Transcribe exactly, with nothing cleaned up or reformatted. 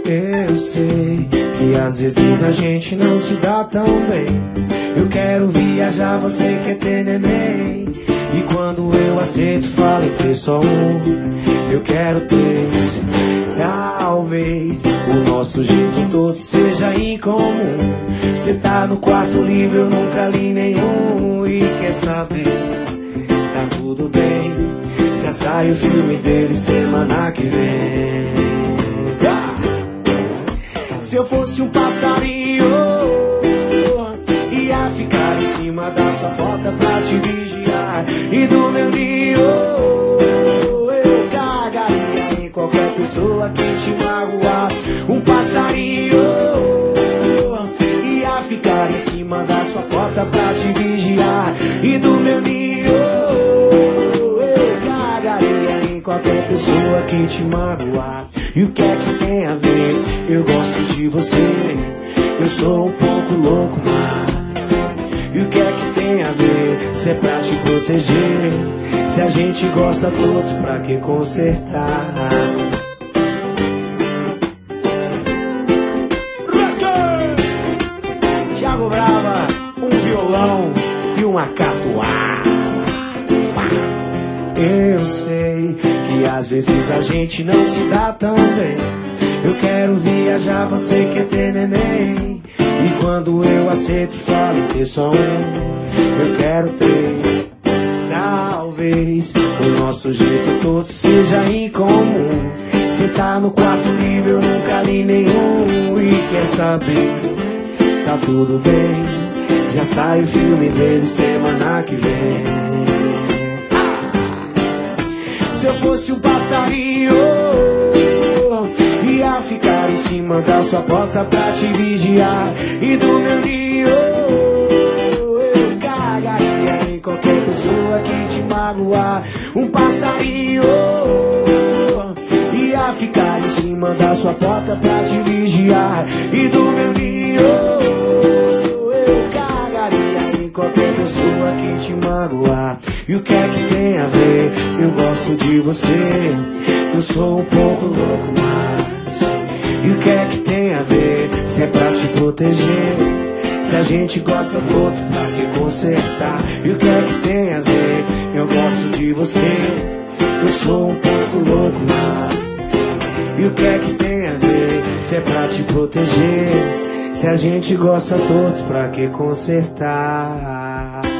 Eu sei que às vezes a gente não se dá tão bem. Eu quero viajar, você quer ter neném. E quando eu aceito, falo em ter só um. Eu quero três. Talvez o nosso jeito todo seja incomum. Cê tá no quarto livro, eu nunca li nenhum. E quer saber, tá tudo bem. Já sai o filme dele semana que vem. ah! Se eu fosse um passarinho, ia ficar em cima da sua porta pra te vigiar. E do meu ninho eu cagaria em qualquer pessoa que te magoar. Um passarinho ia ficar em cima da sua porta pra te vigiar. E do meu ninho eu cagaria em qualquer pessoa que te magoar. E o que é que tem a ver? Eu gosto de você, eu sou um pouco louco, mas e o que é que tem a ver? Se é pra te proteger, se a gente gosta todo, pra que consertar? Thiago Brava, um violão e uma catuaba. Eu sei que às vezes a gente não se dá tão bem. Eu quero viajar, você quer ter neném. E quando eu aceito, falo em ter só um. Eu quero três. Talvez o nosso jeito todo seja incomum. Cê tá no quarto livro, eu nunca li nenhum. E quer saber, tá tudo bem. Já sai o filme dele semana que vem. Se eu fosse um passarinho, ia ficar em cima da sua porta pra te vigiar. E do meu ninho eu cagaria em qualquer pessoa que te magoar. Um passarinho ia ficar em cima da sua porta pra te vigiar. E do meu ninho eu cagaria em qualquer pessoa que te magoar. E o que é que tem a ver? Eu gosto de você, eu sou um pouco louco, mas e o que é que tem a ver? Se é pra te proteger, se a gente gosta do outro, pra que consertar? E o que é que tem a ver? Eu gosto de você, eu sou um pouco louco, mas e o que é que tem a ver? Se é pra te proteger, se a gente gosta do outro, pra que consertar?